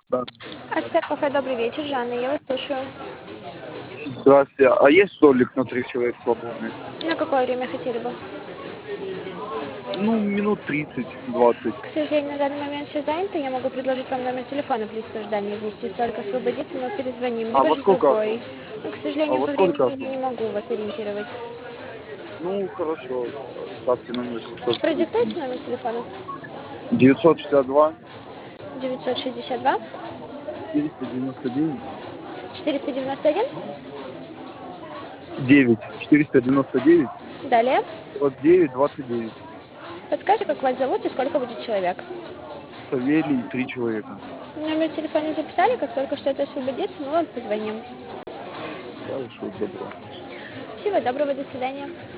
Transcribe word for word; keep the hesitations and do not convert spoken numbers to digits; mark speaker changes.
Speaker 1: Да.
Speaker 2: Офицер кафе, добрый вечер, Жанна, я вас слушаю.
Speaker 1: Здравствуйте. А есть столик на трех человек свободный?
Speaker 2: На какое время хотели бы?
Speaker 1: Ну, минут тридцать-двадцать.
Speaker 2: К сожалению, на данный момент все занято. Я могу предложить вам номер телефона в лист ожидания внести. Столько освободится, мы перезвоним.
Speaker 1: А
Speaker 2: Либо
Speaker 1: во
Speaker 2: же
Speaker 1: сколько?
Speaker 2: другой. Но, к
Speaker 1: А
Speaker 2: сожалению,
Speaker 1: во
Speaker 2: по
Speaker 1: сколько?
Speaker 2: времени я не могу вас ориентировать.
Speaker 1: Ну, хорошо. Ставьте номер девятьсот
Speaker 2: Продиктуйте номер телефона.
Speaker 1: девятьсот шестьдесят два
Speaker 2: девятьсот шестьдесят два
Speaker 1: четыреста девяносто девять
Speaker 2: четыреста девяносто один.
Speaker 1: девять четыреста девяносто девять
Speaker 2: Далее.
Speaker 1: сорок девять двадцать девять.
Speaker 2: Подскажите, как вас зовут и сколько будет человек.
Speaker 1: Савелий, три человека.
Speaker 2: Номер телефона записали, как только что-то освободится, мы вам позвоним.
Speaker 1: Хорошо, добро.
Speaker 2: Всего доброго, до свидания.